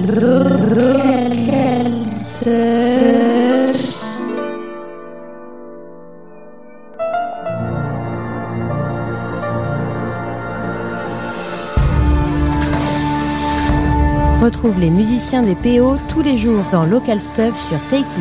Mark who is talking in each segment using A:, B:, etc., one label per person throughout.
A: Retrouve les musiciens des PO tous les jours dans Local Stuff sur Take It.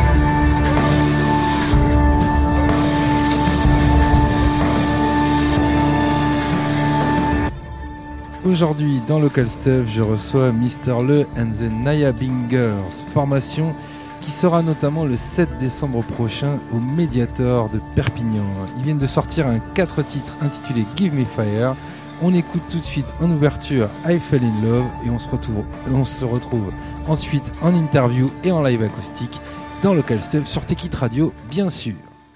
B: Aujourd'hui, dans Local Stuff, je reçois Mr. Le and the Naya Bingers, formation qui sera notamment le 7 décembre prochain au Mediator de Perpignan. Ils viennent de sortir un 4 titres intitulé Give Me Fire. On écoute tout de suite en ouverture I Fell in Love et on se retrouve ensuite en interview et en live acoustique dans Local Stuff sur Take It Radio, bien sûr.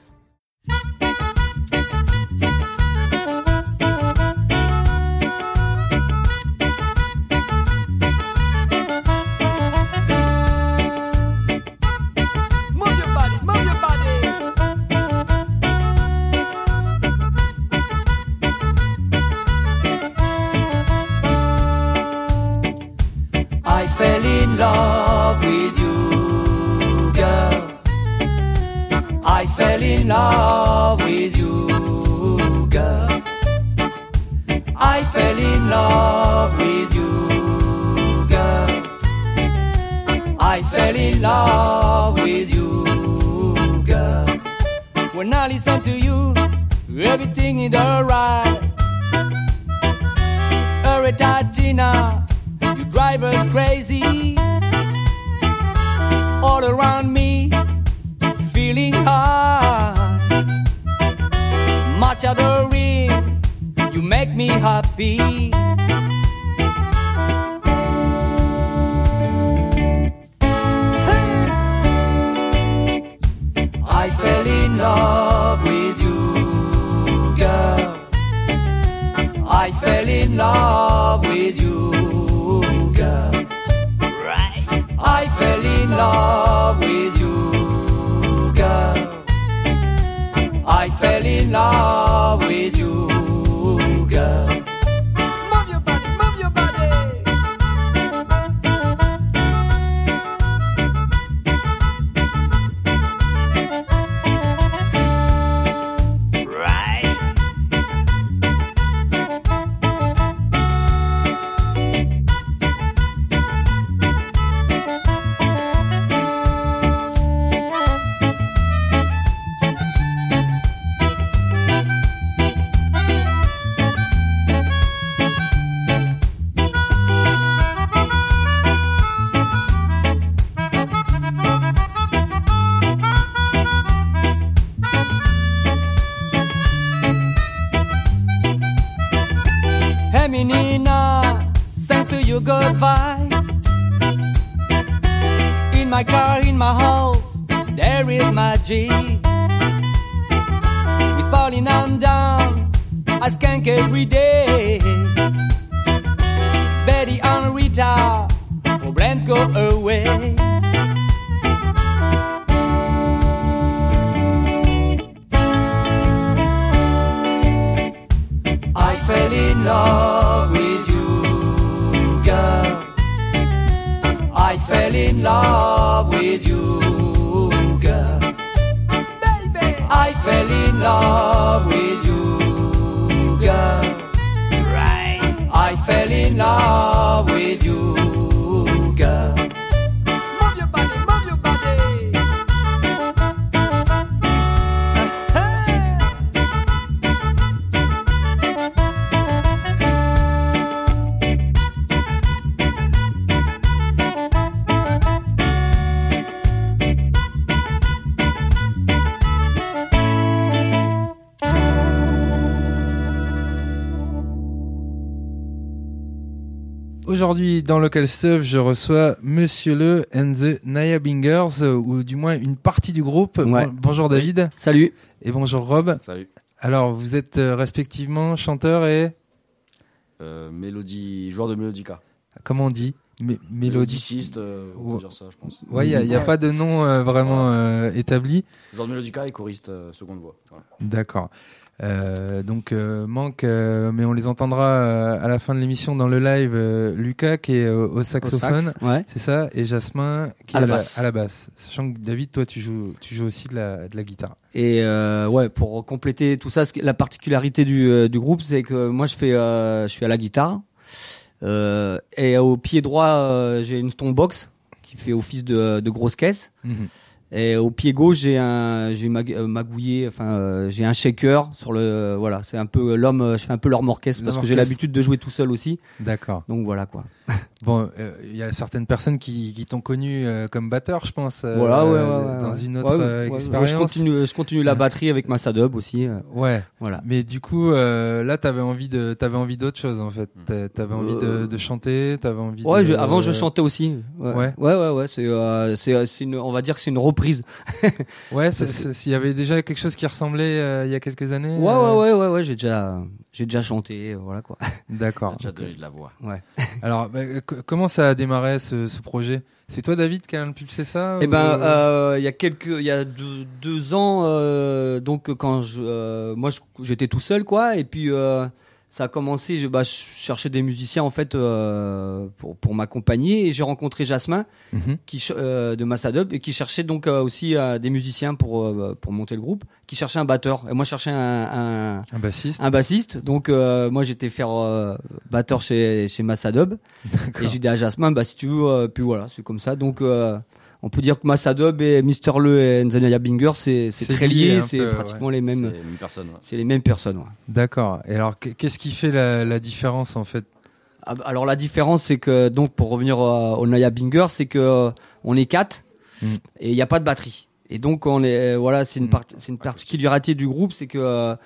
B: Aujourd'hui, dans Local Stuff, je reçois Monsieur Le and the Naya Bingers, ou du moins une partie du groupe.
C: Ouais.
B: Bonjour David.
C: Salut.
B: Et bonjour Rob.
D: Salut.
B: Alors, vous êtes respectivement chanteur et...
D: joueur de mélodica.
B: Comment on dit
D: Mélodiciste, on peut dire ça, je pense.
B: Ouais, il n'y a pas de nom vraiment établi.
D: Joueur de mélodica et choriste seconde voix. Ouais.
B: D'accord. Donc manque, mais on les entendra à la fin de l'émission dans le live. Lucas qui est au saxophone, c'est ça, et Jasmin qui est à la basse. Sachant que David, toi tu joues aussi de la guitare.
C: Et pour compléter tout ça, la particularité du groupe, c'est que moi je suis à la guitare, et au pied droit j'ai une Stonebox qui fait office de grosse caisse. Et au pied gauche, j'ai magouillé, j'ai un shaker sur le, voilà, c'est un peu je fais un peu l'homme orchestre parce que j'ai l'habitude de jouer tout seul aussi.
B: D'accord.
C: Donc voilà quoi.
B: Bon, il y a certaines personnes qui t'ont connu comme batteur, je pense. Dans une autre expérience.
C: Je continue la batterie avec Massa Dub aussi.
B: Ouais.
C: Voilà.
B: Mais du coup, là, t'avais envie d'autre chose en fait. T'avais envie de chanter, t'avais envie.
C: Ouais, avant je chantais aussi. Ouais. On va dire que c'est une reprise.
B: Ouais, s'il y avait déjà quelque chose qui ressemblait il y a quelques années.
C: Ouais, j'ai déjà chanté, voilà quoi.
B: D'accord.
D: Déjà donné de la voix.
C: Ouais.
B: Alors, comment ça a démarré ce projet? C'est toi, David, qui a impulsé ça?
C: Eh ben, il y a 2 ans, donc quand j'étais tout seul, quoi, et puis ça a commencé. Je cherchais des musiciens en fait pour m'accompagner, et j'ai rencontré Jasmin de Massa Dub, et qui cherchait donc aussi des musiciens pour monter le groupe, qui cherchait un batteur, et moi je cherchais un bassiste. Donc moi j'étais faire batteur chez Massa Dub, et j'ai dit à Jasmin si tu veux, puis voilà, c'est comme ça. Donc on peut dire que Massa Dub et Mr. Le et The Naya Bingers, c'est très lié, c'est pratiquement les mêmes.
D: C'est les mêmes personnes. Ouais.
C: C'est les mêmes personnes. Ouais.
B: D'accord. Et alors, qu'est-ce qui fait la différence en fait?
C: Alors la différence, c'est que donc pour revenir au Naya Bingers, c'est que on est 4 et il n'y a pas de batterie. Et donc on est c'est une particularité du groupe, c'est que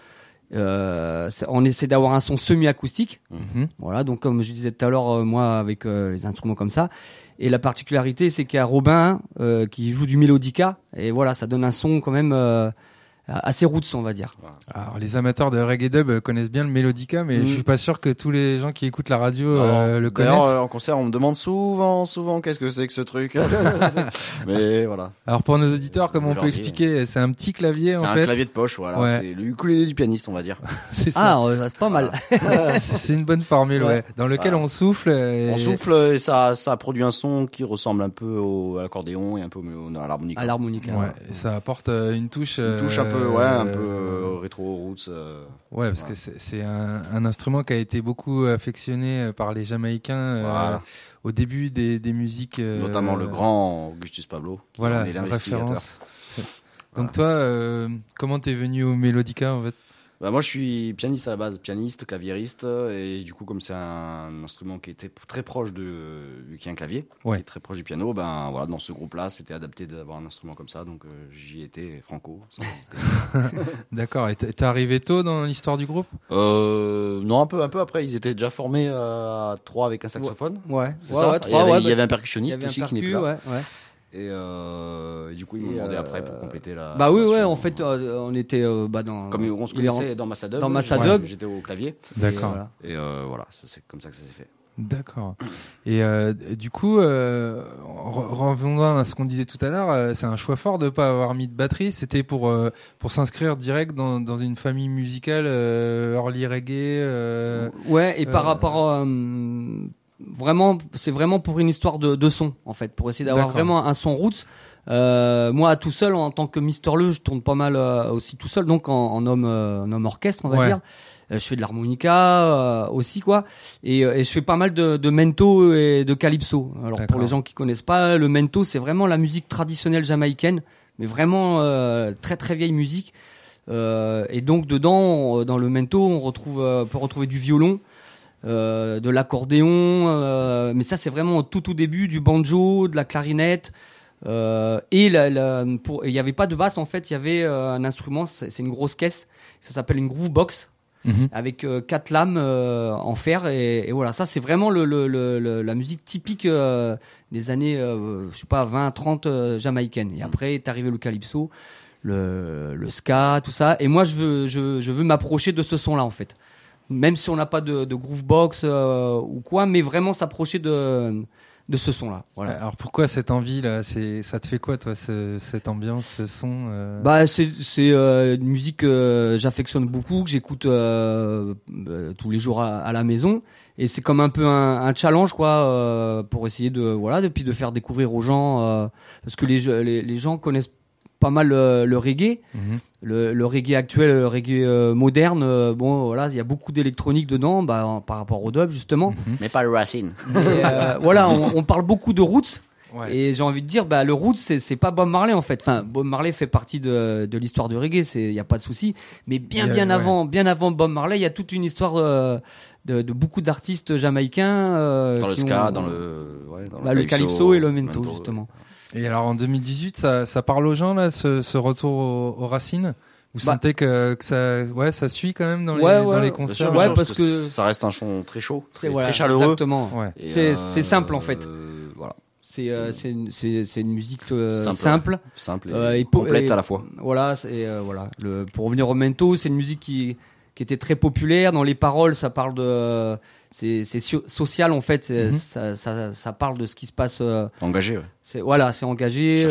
C: on essaie d'avoir un son semi-acoustique. Voilà, donc comme je disais tout à l'heure, moi avec les instruments comme ça. Et la particularité, c'est qu'il y a Robin qui joue du mélodica, et voilà, ça donne un son quand même assez roots, on va dire.
B: Alors les amateurs de reggae dub connaissent bien le mélodica, mais je suis pas sûr que tous les gens qui écoutent la radio le connaissent.
E: D'ailleurs, en concert, on me demande souvent qu'est-ce que c'est que ce truc. Mais voilà.
B: Alors pour nos auditeurs, comment on peut expliquer? C'est un petit clavier en fait.
E: C'est un clavier de poche, voilà. Ouais. C'est le ukulélé du pianiste, on va dire.
B: C'est ça.
C: C'est pas mal.
B: C'est une bonne formule, dans lequel on souffle.
E: On souffle et ça produit un son qui ressemble un peu à l'accordéon et un peu à l'harmonica.
C: À l'harmonica.
B: Ouais. Et ça apporte une touche
E: un peu rétro roots.
B: Ouais, parce que c'est un instrument qui a été beaucoup affectionné par les Jamaïcains au début des musiques.
E: Notamment le grand Augustus Pablo, qui est l'investigateur.
B: Donc toi, comment t'es venu au mélodica en fait?
E: Moi, je suis pianiste à la base, pianiste, claviériste, et du coup, comme c'est un instrument qui était très proche vu qu'il y a un clavier, qui est très proche du piano, dans ce groupe-là, c'était adapté d'avoir un instrument comme ça, donc j'y étais franco, sans hésiter.
B: D'accord. Et t'es arrivé tôt dans l'histoire du groupe?
E: Non, un peu après. Ils étaient déjà formés à 3 avec un saxophone.
C: Ouais.
E: C'est ça. Il y avait un percussionniste aussi qui n'est plus là.
C: Ouais.
E: Et du coup, ils m'ont demandé après pour compléter la.
C: En fait, on était dans.
E: Comme on se connaissait dans Massa Dub.
C: Dans Massa Dub.
E: J'étais au clavier.
B: D'accord.
E: Et voilà, c'est comme ça que ça s'est fait.
B: D'accord. Et du coup, revenons à ce qu'on disait tout à l'heure. C'est un choix fort de pas avoir mis de batterie. C'était pour s'inscrire direct dans une famille musicale early reggae.
C: Ouais. Et par rapport c'est vraiment pour une histoire de son en fait, pour essayer d'avoir vraiment un son roots. Moi tout seul en tant que Mister Le, je tourne pas mal aussi tout seul, donc en homme orchestre on va dire. Je fais de l'harmonica aussi quoi, et je fais pas mal de mento et de calypso. Alors pour les gens qui connaissent pas, le mento c'est vraiment la musique traditionnelle jamaïcaine, mais vraiment très très vieille musique. Et donc dedans, dans le mento, on peut retrouver du violon. De l'accordéon, mais ça c'est vraiment au tout début, du banjo, de la clarinette, et il y avait pas de basse en fait, il y avait un instrument, c'est une grosse caisse, ça s'appelle une groove box, avec 4 lames en fer, et voilà, ça c'est vraiment la musique typique des années 20-30 jamaïcaines. Et après est arrivé le calypso, le ska, tout ça, et moi je veux m'approcher de ce son là en fait. Même si on n'a pas de groovebox ou quoi, mais vraiment s'approcher de de ce son-là. Voilà.
B: Alors pourquoi cette envie là, ça te fait quoi toi, cette ambiance, ce son
C: Bah c'est une musique que j'affectionne beaucoup, que j'écoute tous les jours à la maison, et c'est comme un peu un challenge quoi, pour essayer de faire découvrir aux gens, parce que les gens connaissent pas mal le reggae, le reggae actuel, le reggae moderne. Bon, voilà, il y a beaucoup d'électronique dedans, par rapport au dub justement.
E: Mais pas le racine.
C: Et, voilà, on parle beaucoup de roots. Ouais. Et j'ai envie de dire, le roots, c'est pas Bob Marley en fait. Enfin, Bob Marley fait partie de l'histoire du reggae, il y a pas de souci. Mais bien avant Bob Marley, il y a toute une histoire de beaucoup d'artistes jamaïcains
E: dans le ska, dans le
C: calypso et le mento justement.
B: Et alors en 2018, ça parle aux gens là, ce retour aux racines. Vous sentez que ça suit quand même dans les concerts.
E: Ouais, parce que ça reste un son très chaud, très chaleureux.
C: Exactement. Ouais. C'est simple en fait. Voilà. C'est une musique simple
E: et complète à la fois.
C: Voilà, pour revenir au mento, c'est une musique qui était très populaire. Dans les paroles, ça parle de c'est social en fait, ça parle de ce qui se passe.
E: Engagé. Ouais.
C: C'est engagé.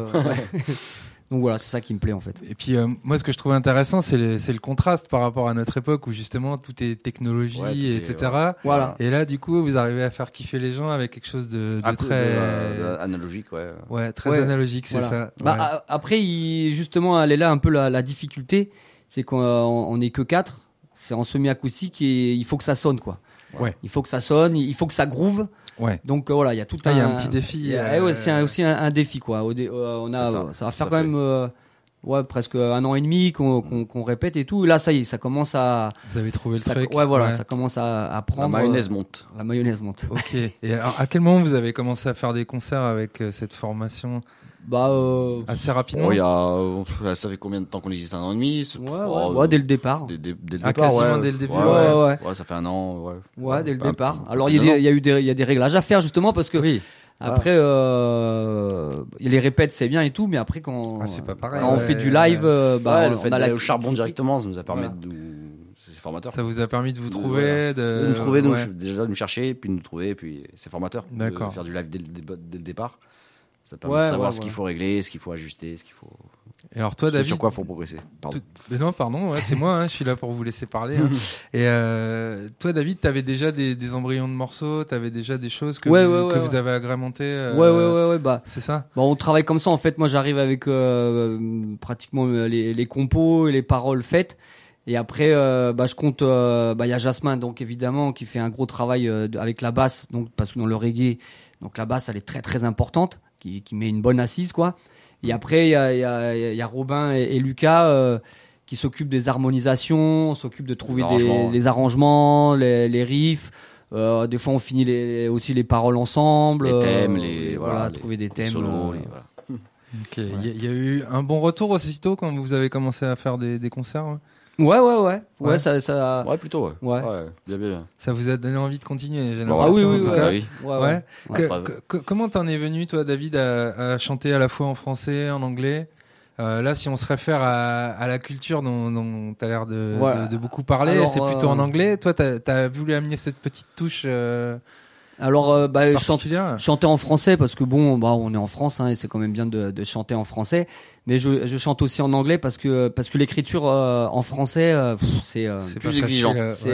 C: Donc voilà, c'est ça qui me plaît en fait.
B: Et puis moi, ce que je trouve intéressant, c'est le contraste par rapport à notre époque où justement tout est technologie, etc.
C: Voilà.
B: Et là, du coup, vous arrivez à faire kiffer les gens avec quelque chose de très
E: analogique,
B: très analogique, c'est ça.
C: Après, justement, elle est là un peu la difficulté, c'est qu'on n'est que 4, c'est en semi-acoustique et il faut que ça sonne quoi.
B: Ouais.
C: Il faut que ça sonne, il faut que ça groove.
B: Ouais.
C: Donc voilà, il y a tout
B: il y a un petit défi.
C: C'est aussi un défi quoi. Ça va faire quand même presque 1 an et demi qu'on répète et tout. Et là, ça y est, ça commence à.
B: Vous avez trouvé le truc.
C: Ouais, voilà, ça commence à prendre.
E: La mayonnaise monte.
B: Ok. Et alors, à quel moment vous avez commencé à faire des concerts avec cette formation?
C: Assez
B: rapidement.
E: Ça fait combien de temps qu'on existe? 1 an et demi?
C: Dès le départ.
E: Dès le
B: départ, quasiment dès le début.
E: Ouais, ça fait 1 an.
C: Ouais, dès le départ. Alors il y a des réglages à faire justement parce que après les répètes c'est bien et tout, mais après quand
B: c'est pas pareil,
C: quand on fait du live,
E: le fait d'aller au charbon directement, ça nous a permis c'est formateur.
B: Ça vous a permis de vous trouver,
E: de nous trouver, déjà de nous chercher, puis de nous trouver, et puis c'est formateur.
B: D'accord.
E: De faire du live dès le départ. Ça permet de savoir ce qu'il faut régler, ce qu'il faut ajuster, ce qu'il faut.
B: Et alors toi, David,
E: sur quoi faut progresser.
B: Pardon, c'est moi, je suis là pour vous laisser parler. Et toi, David, t'avais déjà des embryons de morceaux, t'avais déjà des choses que vous avez agrémentées. C'est ça.
C: On travaille comme ça en fait. Moi, j'arrive avec pratiquement les compos et les paroles faites. Et après, je compte. Il y a Jasmin, donc évidemment, qui fait un gros travail avec la basse, donc parce que dans le reggae, donc la basse, elle est très très importante, qui met une bonne assise quoi. Et après, il y a Robin et Lucas qui s'occupent des harmonisations, s'occupent de trouver les arrangements, les riffs. Des fois, on finit aussi les paroles ensemble.
E: Les thèmes,
C: trouver des thèmes.
E: Solos,
B: Ok. Il y a eu un bon retour aussitôt quand vous avez commencé à faire des concerts.
C: Ouais, ça.
E: Ouais, plutôt, ouais. Bien.
B: Ça vous a donné envie de continuer, j'ai
C: l'impression.
B: Comment t'en es venu, toi, David, à chanter à la fois en français, en anglais? Là, si on se réfère à la culture dont t'as l'air de beaucoup parler, c'est plutôt en anglais. Toi, t'as voulu amener cette petite touche.
C: Alors, chanter en français parce que on est en France et c'est quand même bien de chanter en français. Mais je chante aussi en anglais parce que l'écriture en français c'est
E: plus exigeant.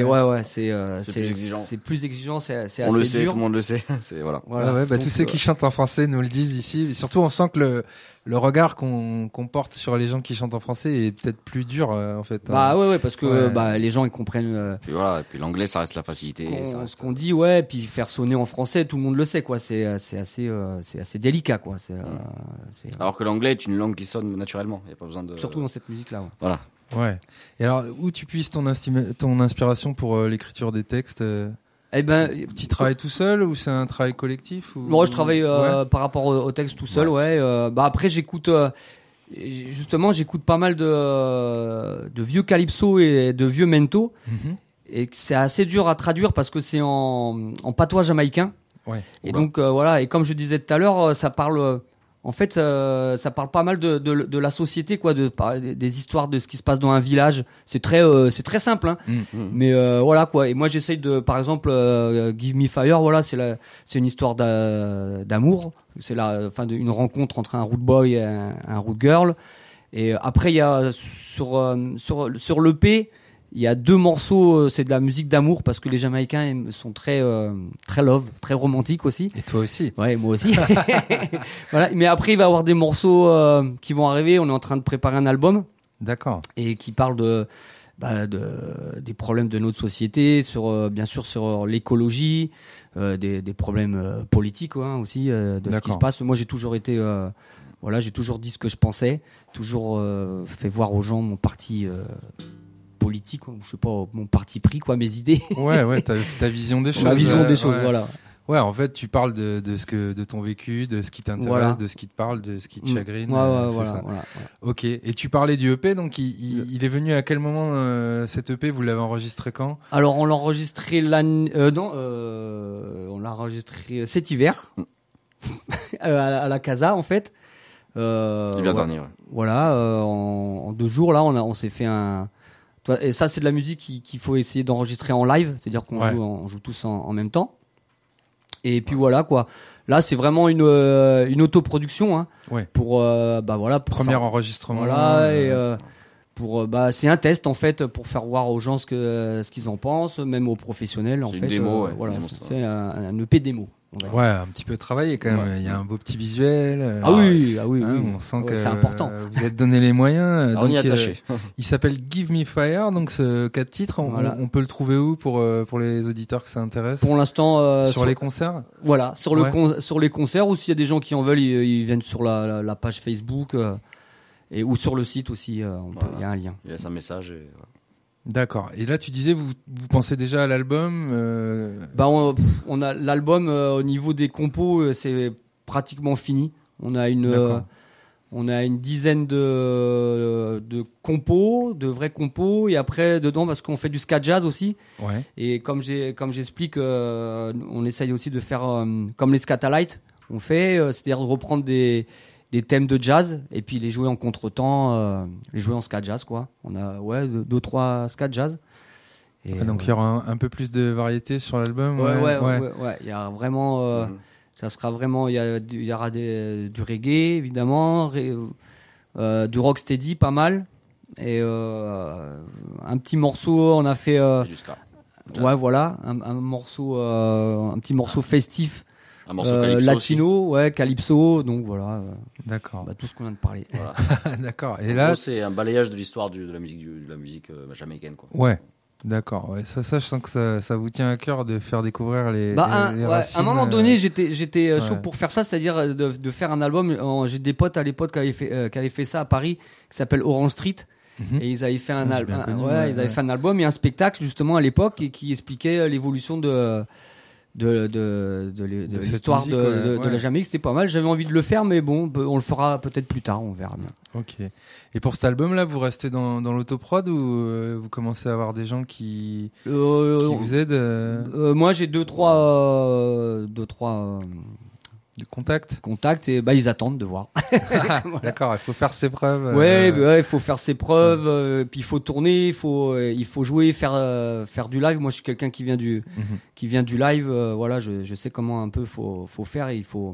C: C'est plus exigeant, c'est assez dur.
E: On le sait, tout le monde le sait.
B: Tous ceux qui chantent en français nous le disent ici. Et surtout, on sent que le regard qu'on porte sur les gens qui chantent en français est peut-être plus dur en fait.
C: Parce que les gens ils comprennent.
E: Et puis l'anglais ça reste la facilité.
C: Ce qu'on dit puis faire sonner en français, tout le monde le sait quoi. C'est assez délicat quoi.
E: Alors que l'anglais est une langue qui sonne naturellement. Il y a pas besoin de.
C: Surtout dans cette musique là.
E: Voilà.
B: Ouais. Et alors où tu puisses ton inspiration pour l'écritre des textes?
C: Tu
B: travailles tout seul ou c'est un travail collectif ou...
C: Moi, je travaille par rapport au texte tout seul, après, j'écoute pas mal de vieux calypso et de vieux mento, et c'est assez dur à traduire parce que c'est en patois jamaïcain.
B: Ouais.
C: Et donc et comme je disais tout à l'heure, ça parle En fait, ça parle pas mal de la société, quoi, des histoires de ce qui se passe dans un village. C'est très simple, hein. Mais voilà, quoi. Et moi, j'essaye par exemple, Give Me Fire. Voilà, c'est une histoire d'amour. C'est une rencontre entre un root boy et un root girl. Et après, il y a sur l'EP. Il y a 2 morceaux, c'est de la musique d'amour parce que les Jamaïcains sont très love, très romantiques aussi.
B: Et toi aussi.
C: Ouais, moi aussi. Voilà. Mais après, il va y avoir des morceaux qui vont arriver. On est en train de préparer un album.
B: D'accord.
C: Et qui parle des problèmes de notre société, bien sûr sur l'écologie, des problèmes politiques, hein, aussi, de ce qui se passe. Moi, j'ai toujours été, j'ai toujours dit ce que je pensais, toujours fait voir aux gens mon parti. Politique, je sais pas, mon parti pris, quoi, mes idées.
B: Ouais, ta vision des choses.
C: Ma vision des choses, voilà.
B: Ouais, en fait, tu parles de ton vécu, de ce qui t'intéresse, de ce qui te parle, de ce qui te chagrine.
C: Voilà.
B: Ok. Et tu parlais du EP, donc il est venu à quel moment cet EP? Vous l'avez enregistré quand?
C: Alors, on l'a enregistré on l'a enregistré cet hiver à la Casa, en fait.
E: L'hiver dernier. Ouais.
C: Voilà, en 2 jours là, on s'est fait un. Et ça, c'est de la musique qu'il faut essayer d'enregistrer en live, c'est-à-dire qu'on joue tous en même temps. Et puis voilà, quoi. Là, c'est vraiment une autoproduction, hein.
B: Ouais.
C: Pour
B: premier enregistrement.
C: Voilà, et c'est un test en fait pour faire voir aux gens ce qu'ils en pensent, même aux professionnels en fait.
E: Une démo,
C: voilà, c'est un EP démo.
B: Ouais, un petit peu travaillé quand même.
C: Ouais.
B: Il y a un beau petit visuel.
C: Oui.
B: On sent que
C: c'est important.
B: Vous êtes donné les moyens.
E: On y est attaché.
B: Il s'appelle Give Me Fire, donc ce 4 titres. On peut le trouver où pour les auditeurs que ça intéresse?
C: Pour l'instant,
B: sur les concerts.
C: Voilà, sur les concerts, ou s'il y a des gens qui en veulent, ils viennent sur la page Facebook ou sur le site aussi. Il y a un lien.
E: Il laisse un message. Et...
B: D'accord. Et là, tu disais, vous pensez déjà à l'album
C: on a l'album au niveau des compos, c'est pratiquement fini. On a une dizaine de compos, de vrais compos, et après dedans parce qu'on fait du ska jazz aussi.
B: Ouais.
C: Et comme j'explique, on essaye aussi de faire comme les Scatalites. On fait, c'est-à-dire de reprendre des thèmes de jazz et puis les jouer en contretemps, les jouer en ska jazz, quoi. On a 2-3 ska jazz. Et
B: donc il y aura un peu plus de variété sur l'album.
C: Ouais. Il y a vraiment, ça sera vraiment, il y aura du reggae évidemment, du rocksteady pas mal, et un petit morceau. On a fait,
E: du ska.
C: Ouais, voilà, un morceau, un petit morceau festif.
E: Un morceau calypso
C: latino, aussi. Calypso, donc voilà.
B: D'accord.
C: Tout ce qu'on vient de parler.
E: Voilà.
B: D'accord.
E: Et là, c'est un balayage de l'histoire de la musique jamaïcaine, quoi.
B: Ouais. D'accord. Ouais, ça, je sens que ça vous tient à cœur de faire découvrir les racines.
C: À un moment donné, j'étais chaud pour faire ça, c'est-à-dire de faire un album. J'ai des potes à l'époque qui avaient fait ça à Paris, qui s'appelle Orange Street. Et ils avaient fait un album et un spectacle justement à l'époque qui expliquait l'évolution de l'histoire de la Jamaïque. C'était pas mal, j'avais envie de le faire, mais bon, on le fera peut-être plus tard, on verra bien.
B: Ok. Et pour cet album là, vous restez dans l'autoprod ou vous commencez à avoir des gens qui vous aident?
C: Moi j'ai 2-3
B: de contact
C: et ils attendent de voir.
B: Voilà. D'accord, il faut faire ses preuves.
C: Il faut faire ses preuves, puis il faut tourner, il faut jouer, faire du live. Moi je suis quelqu'un qui vient du live, voilà, je sais comment un peu faut faire, et il faut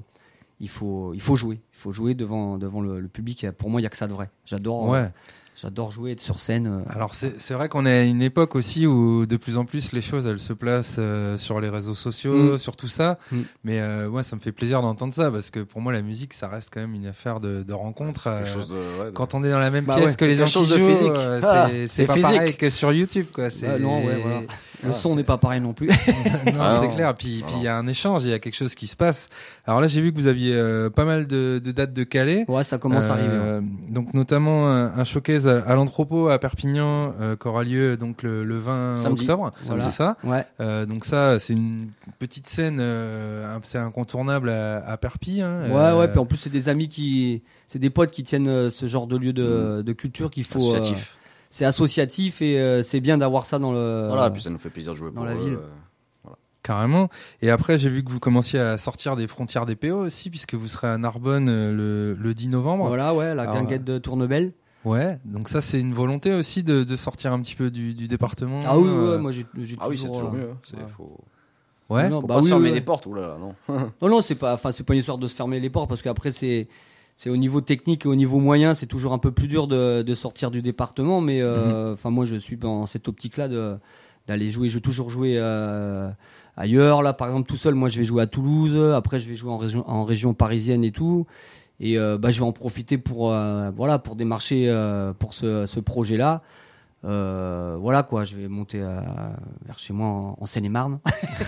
C: jouer devant le public. Pour moi il y a que ça de vrai. J'adore jouer, être sur scène.
B: Alors c'est vrai qu'on est à une époque aussi où de plus en plus les choses elles se placent sur les réseaux sociaux, sur tout ça. Mais ça me fait plaisir d'entendre ça, parce que pour moi la musique ça reste quand même une affaire de rencontre. Quand on est dans la même pièce que les gens qui jouent, c'est pas physique. Pareil que sur YouTube, quoi.
C: Voilà. Le son n'est pas pareil non plus.
B: Non, c'est clair. Puis il y a un échange, il y a quelque chose qui se passe. Alors là j'ai vu que vous aviez pas mal de dates de calais.
C: Ouais, ça commence à arriver.
B: Donc notamment un showcase à l'Entrepôt à Perpignan qui aura lieu donc le 20 octobre, voilà. C'est ça.
C: Ouais.
B: Donc ça c'est une petite scène, c'est incontournable à Perpi. Hein,
C: ouais. Puis en plus c'est des amis c'est des potes qui tiennent ce genre de lieu de culture qu'il faut.
E: Associatif.
C: C'est associatif et c'est bien d'avoir ça dans le.
E: Voilà, puis ça nous fait plaisir de jouer
C: dans la ville.
B: Voilà. Carrément. Et après, j'ai vu que vous commenciez à sortir des frontières des PO aussi, puisque vous serez à Narbonne le 10 novembre.
C: Voilà, ouais, la guinguette de Tournebelle.
B: Ouais, donc ça c'est une volonté aussi de sortir un petit peu du département.
C: Ah oui, ouais, moi j'ai
E: Ah oui, c'est
C: toujours,
E: toujours mieux. Faut...
B: Ouais.
C: Non,
E: Faut pas se fermer des portes. Oulala, non.
C: Non, c'est pas une histoire de se fermer les portes parce qu'après c'est au niveau technique et au niveau moyen, c'est toujours un peu plus dur de sortir du département. Mais moi je suis dans cette optique-là d'aller jouer. Je vais toujours jouer ailleurs. Là, par exemple, tout seul, moi je vais jouer à Toulouse. Après, je vais jouer en région parisienne et tout. Et je vais en profiter pour démarcher pour ce projet-là. Voilà quoi, je vais monter vers chez moi en Seine-et-Marne.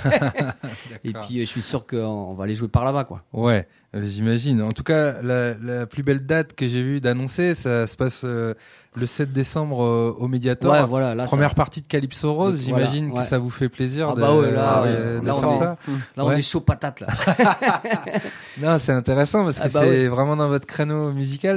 C: Et puis je suis sûr qu'on va aller jouer par là-bas quoi.
B: Ouais, j'imagine. En tout cas, la plus belle date que j'ai vue d'annoncer, ça se passe le 7 décembre au Mediator.
C: Ouais, voilà, là,
B: première partie de Calypso Rose, j'imagine que ça vous fait plaisir de faire ça.
C: Là on est chaud patate là.
B: Non, c'est intéressant parce que c'est vraiment dans votre créneau musical.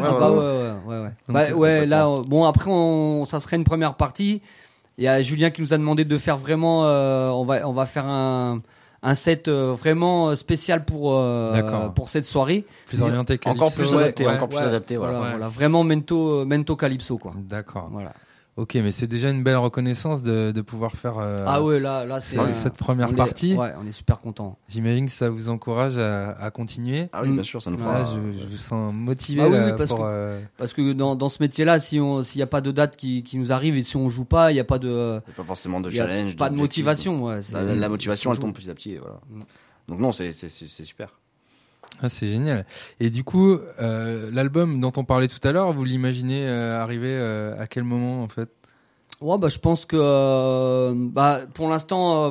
C: Ouais. Là, bon après ça serait une première partie. Il y a Julien qui nous a demandé de faire vraiment, on va faire un set vraiment spécial pour cette soirée.
B: Plus orienté Calypso.
E: Encore plus adapté.
C: Voilà, vraiment Mento Calypso quoi.
B: D'accord.
C: Voilà.
B: Ok, mais c'est déjà une belle reconnaissance de pouvoir faire
C: là c'est
B: cette première partie.
C: Ouais, on est super content.
B: J'imagine que ça vous encourage à continuer.
E: Ah oui, bien sûr, ça nous fera.
B: Je vous sens motivé
C: parce que dans ce métier-là, s'il y a pas de date qui nous arrive et si on joue pas, il y a pas de
E: forcément de challenge,
C: pas de motivation. Ouais,
E: la motivation, elle tombe petit à petit. Voilà. Donc non, c'est super.
B: Ah, c'est génial. Et du coup, l'album dont on parlait tout à l'heure, vous l'imaginez arriver à quel moment en fait ?
C: Ouais, je pense que pour l'instant,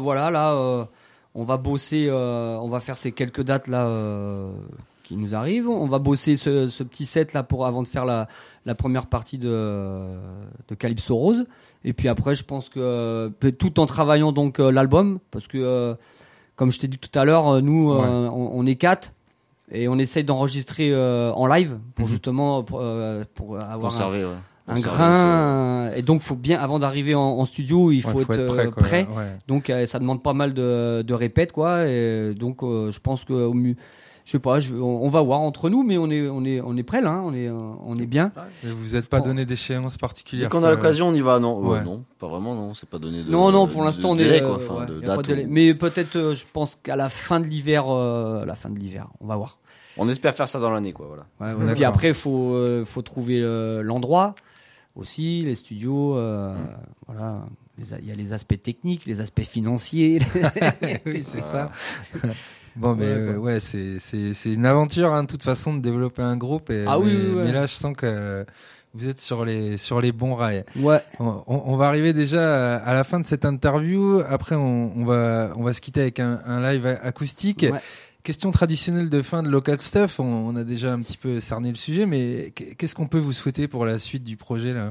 C: on va bosser, on va faire ces quelques dates là qui nous arrivent. On va bosser ce petit set là avant de faire la première partie de Calypso Rose. Et puis après, je pense que tout en travaillant donc l'album, parce que comme je t'ai dit tout à l'heure, nous on est 4. Et on essaye d'enregistrer en live pour justement pour avoir un grain. Et donc faut bien avant d'arriver en studio, il faut être prêt. Donc ça demande pas mal de répètes quoi. Et donc je pense que je sais pas, on va voir entre nous, mais on est prêt là, on est bien.
B: Mais vous n'êtes pas donné d'échéance particulière.
E: Quand on a l'occasion, on y va. Non, non, pas vraiment. Non, c'est pas donné de.
C: Non, pour l'instant on est.
E: Délai, date.
C: Mais peut-être, je pense qu'à la fin de l'hiver, on va voir.
E: On espère faire ça dans l'année, quoi. Voilà.
C: Et puis après, faut trouver l'endroit aussi, les studios. Voilà. Il y a les aspects techniques, les aspects financiers.
B: Oui, c'est ça. Bon, mais c'est une aventure, de toute façon, de développer un groupe. Mais là, je sens que vous êtes sur les bons rails.
C: Ouais.
B: On va arriver déjà à la fin de cette interview. Après, on va se quitter avec un live acoustique. Ouais. Question traditionnelle de fin de Local Stuff. On a déjà un petit peu cerné le sujet, mais qu'est-ce qu'on peut vous souhaiter pour la suite du projet là ?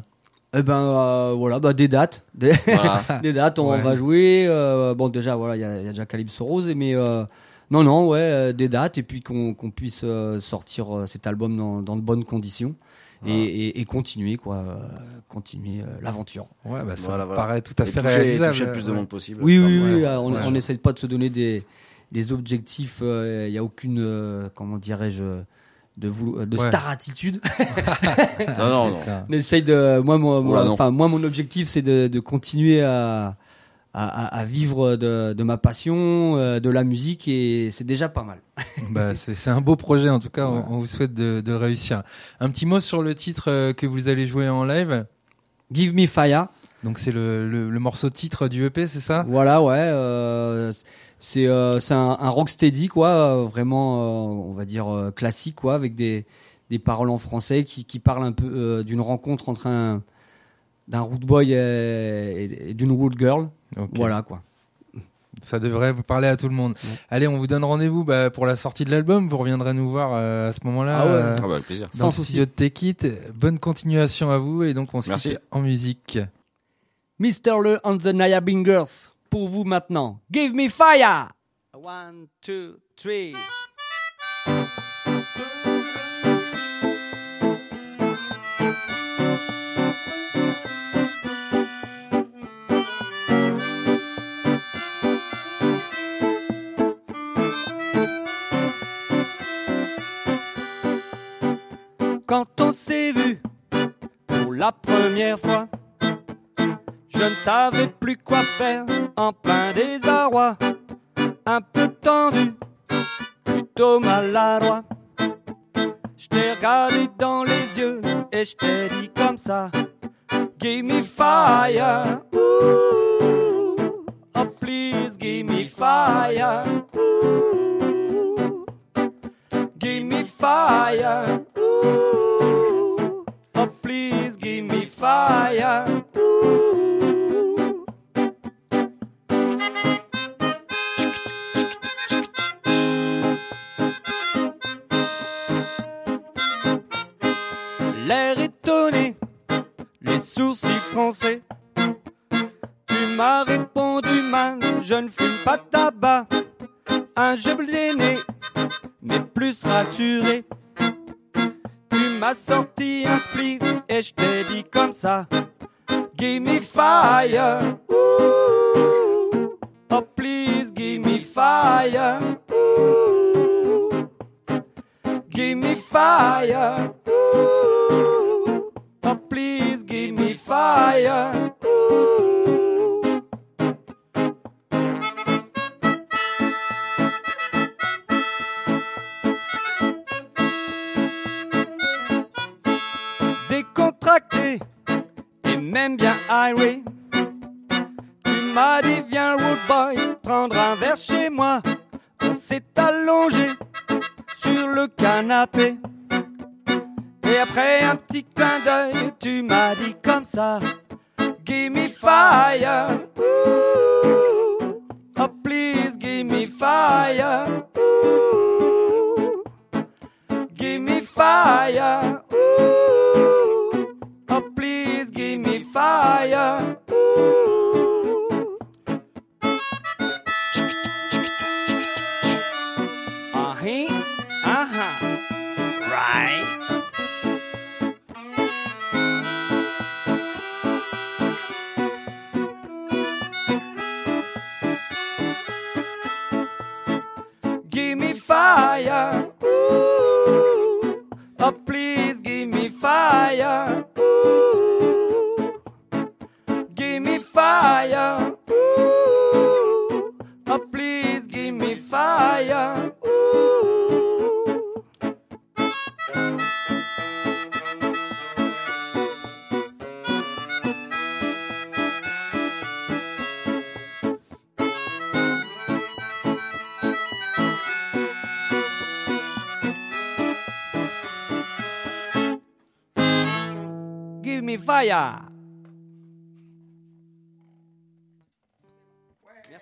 C: Des dates. Des dates, on va jouer. Déjà, il y a déjà Calypso Rose, mais des dates et puis qu'on puisse sortir cet album dans de bonnes conditions. Et continuer l'aventure.
B: Ouais, ça paraît tout à fait réalisable.
E: Toucher le plus de monde possible.
C: Oui. On n'essaie pas de se donner des objectifs. Il y a aucune comment dirais-je de star attitude.
E: non.
C: On essaye de moi mon objectif c'est de continuer à vivre de ma passion, de la musique et c'est déjà pas mal.
B: C'est un beau projet en tout cas, on vous souhaite de le réussir. Un petit mot sur le titre que vous allez jouer en live.
C: Give Me Fire.
B: Donc c'est le morceau titre du EP, c'est ça ?
C: Voilà, c'est un rocksteady quoi, vraiment on va dire classique quoi, avec des paroles en français qui parlent un peu d'une rencontre entre d'un root boy et d'une wood girl. Okay. Voilà quoi.
B: Ça devrait vous parler à tout le monde. Ouais. Allez, on vous donne rendez-vous pour la sortie de l'album. Vous reviendrez nous voir à ce moment-là.
E: Avec plaisir.
B: Dans le studio de Take It. Bonne continuation à vous et donc on se quitte en musique.
C: Mr. Le and the Naya Bingers. Pour vous maintenant. Give me fire. 1, 2, 3.
F: Quand on s'est vu pour la première fois, je ne savais plus quoi faire en plein désarroi. Un peu tendu, plutôt maladroit. Je t'ai regardé dans les yeux et je t'ai dit comme ça: Give me fire, ooh. Oh please give me fire, ooh. Give me fire, ooh. Oh please give me fire, ooh. L'air étonné, les sourcils froncés. Tu m'as répondu man, je ne fume pas de tabac. Un jeu blêné, mais plus rassuré. Tu m'as sorti un spliff et je t'ai dit comme ça: Give me fire, ooh. Oh please give me fire, ooh. Give me fire, ooh. Oh please give me fire, ooh. Décontracté et même bien iré, tu m'as dit viens road boy, prendre un verre chez moi. On s'est allongé sur le canapé. Et après un petit clin d'œil, tu m'as dit comme ça: Give me fire, ooh. Oh please give me fire, ooh. Give me fire, ooh. Oh please give me fire, ooh. Right. Give me fire, ooh. Oh please give me fire, ooh. Give me fire, ooh. Oh please give me fire, ooh. Give me fire.